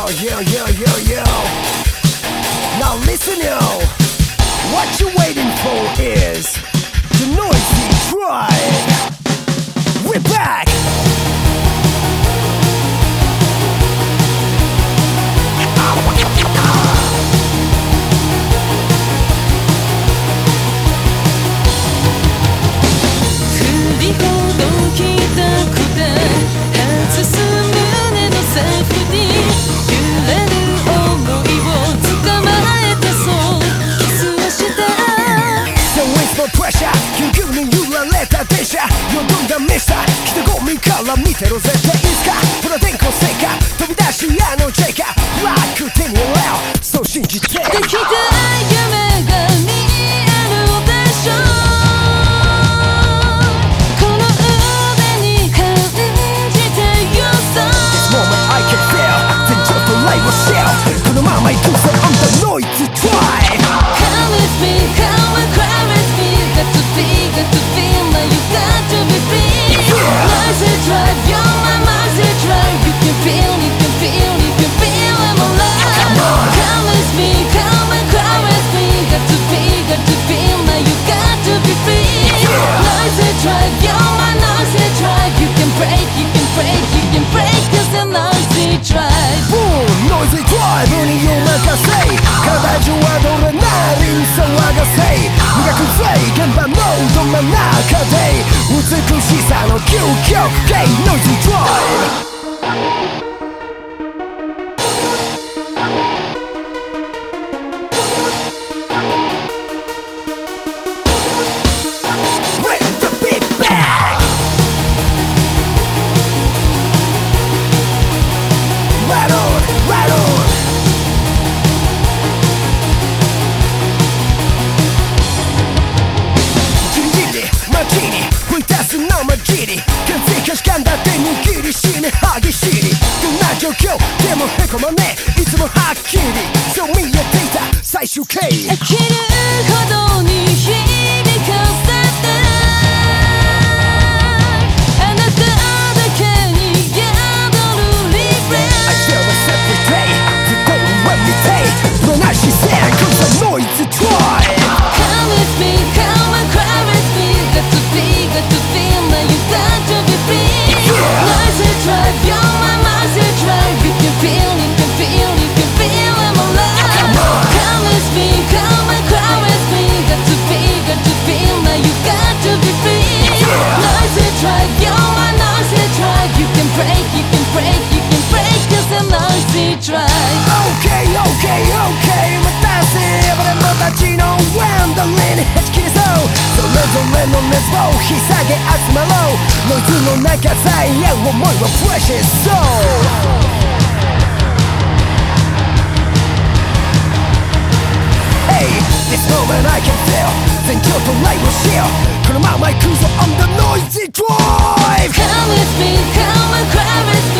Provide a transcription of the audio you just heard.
yo. Now listen, yo. What you waiting for is the noisy tribe. We're back. Kitaゴミから見てろ絶対いつかほら電光石火飛び出しあのジェイカブラック手に入れよそう信じてできた夢が見えるでしょこの腕に感じてよさ This moment I can feel 全情とライブシェルこのまま行くぜ I'm the noisy tribe Come with me, come and cry with me Got to be, got to feel now you got to be free Noisy tribe, you're my noisy tribe You can feel, you can feel, you can feel I'm alive Come with me, come and cry with me Got to be, got to feel now you got to be free Noisy tribe, you're my noisy tribe You can break, you can break, you can break Cause the noisy tribe Boom, noisy tribe にお任せ体中はどれなりに騒がせ磨くぜ現場のど真ん中で美しさの究極系 Noisy Tribe激しいどんな状況でもへこまねいつもはっきりそう見えていた最終形生きるほどに響かせてあなただけに宿るリフレッシュ I feel this every day ずっと上見てどんな視線 Cause I'm noisy tribe Come with me, come and cry with me Got to be, got to feel now you got to be free Noisy tribe, you're my noisy tribe You can feel, you can feel, you can feel I'm alive Come with me, come and cry with me Got to be, got to feel now you got to be free Noisy tribe, you're my noisy tribe You can break, you can break, you can break Cause I'm noisy tribe Okay, okay, okay 待たせ俺もたちのワンダーレにはち切りそうそれぞれの熱を引き下げ集まろうノイズの中さえ合う思いはフレッシュそう Hey, this moment I can feel 全情とライブしようこのまま行くぞ I'm the noisy tribe Come with me, come and cry with me